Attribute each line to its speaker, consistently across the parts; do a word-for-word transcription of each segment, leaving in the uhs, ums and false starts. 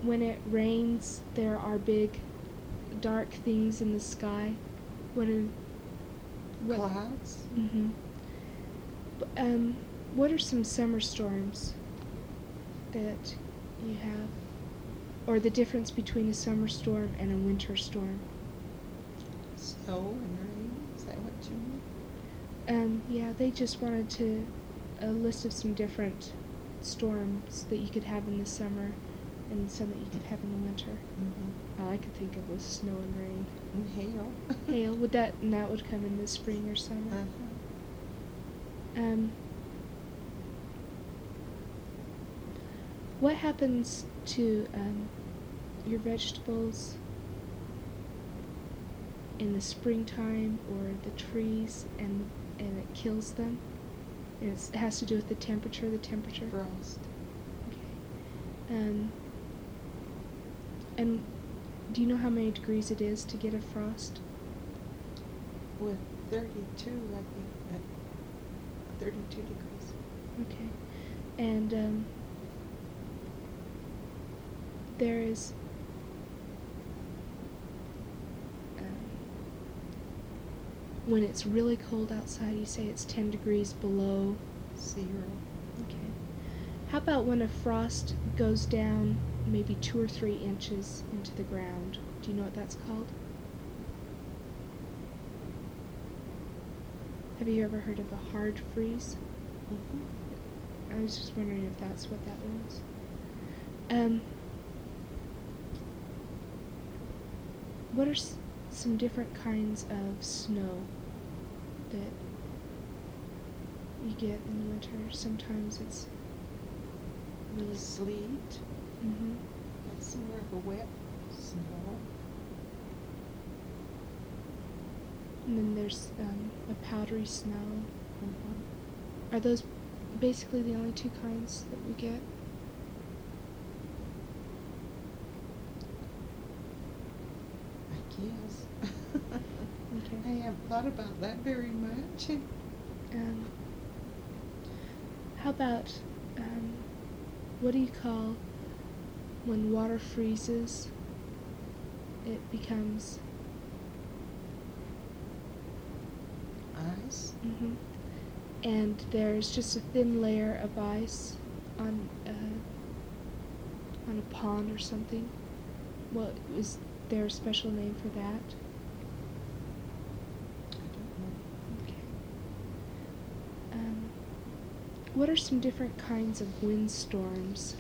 Speaker 1: when it rains, there are big, dark things in the sky. What are what,
Speaker 2: Clouds?
Speaker 1: Mm-hmm. Um, what are some summer storms that you have, or the difference between a summer storm and a winter storm?
Speaker 2: Snow and rain? Is that what you mean?
Speaker 1: Um, yeah, they just wanted to a list of some different storms that you could have in the summer and some that you could have in the winter.
Speaker 2: Mm-hmm.
Speaker 1: All I could think of was snow and rain.
Speaker 2: And hail.
Speaker 1: Hail, would that, and that would come in the spring or summer?
Speaker 2: Uh-huh.
Speaker 1: Um, what happens to um, your vegetables in the springtime or the trees and and it kills them? And it's, it has to do with the temperature, the temperature?
Speaker 2: Frost.
Speaker 1: Okay. Um, and do you know how many degrees it is to get a frost?
Speaker 2: With thirty-two, I think, at thirty-two degrees.
Speaker 1: Okay. And um, there is um, when it's really cold outside, you say it's ten degrees below
Speaker 2: Zero.
Speaker 1: Okay. How about when a frost goes down maybe two or three inches into the ground? Do you know what that's called? Have you ever heard of a hard freeze?
Speaker 2: Mm-hmm.
Speaker 1: I was just wondering if that's what that was. Um, what are s- some different kinds of snow that you get in the winter? Sometimes it's really
Speaker 2: Sleet.
Speaker 1: Mm-hmm.
Speaker 2: That's more of a wet snow.
Speaker 1: And then there's um, a powdery snow.
Speaker 2: Mm-hmm.
Speaker 1: Are those basically the only two kinds that we get?
Speaker 2: I guess.
Speaker 1: Okay.
Speaker 2: I haven't thought about that very much.
Speaker 1: Um, how about, um, what do you call when water freezes, it becomes...
Speaker 2: Ice.
Speaker 1: Mm-hmm. And there's just a thin layer of ice on uh, on a pond or something. Well, is there a special name for that?
Speaker 2: I don't know.
Speaker 1: Okay. Um, what are some different kinds of windstorms?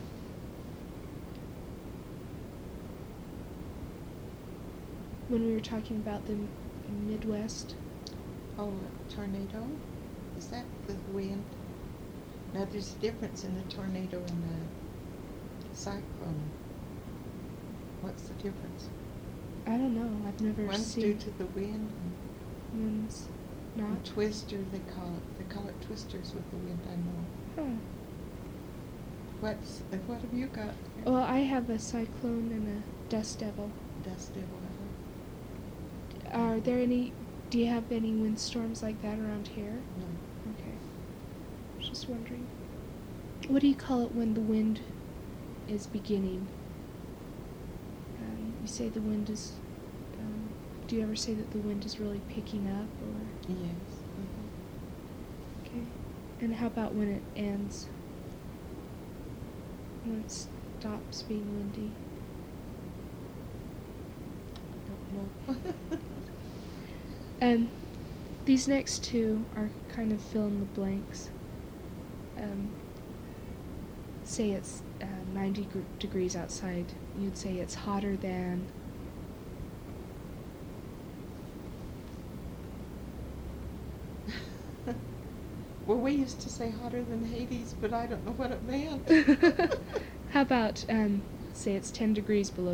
Speaker 1: When we were talking about the m- Midwest.
Speaker 2: Oh, a tornado? Is that the wind? Now, there's a difference in the tornado and the cyclone. What's the difference?
Speaker 1: I don't know. I've never
Speaker 2: One's
Speaker 1: seen.
Speaker 2: due to the wind,
Speaker 1: One's
Speaker 2: and
Speaker 1: not.
Speaker 2: twister, they call it. They call it twisters with the wind, I know.
Speaker 1: Huh.
Speaker 2: What's, uh, what have you got?
Speaker 1: Well, I have a cyclone and a dust devil.
Speaker 2: Dust devil.
Speaker 1: Are there any? Do you have any windstorms like that around here?
Speaker 2: No.
Speaker 1: Okay. I was just wondering. What do you call it when the wind is beginning? Um, you say the wind is. Um, do you ever say that the wind is really picking up, or?
Speaker 2: Yes.
Speaker 1: Okay. And how about when it ends? When it stops being windy?
Speaker 2: Mm-hmm. Don't know.
Speaker 1: Um, these next two are kind of fill in the blanks. Um, say it's uh, ninety gr- degrees outside. You'd say it's hotter than.
Speaker 2: Well, we used to say hotter than Hades, but I don't know what it meant.
Speaker 1: How about, um, say it's ten degrees below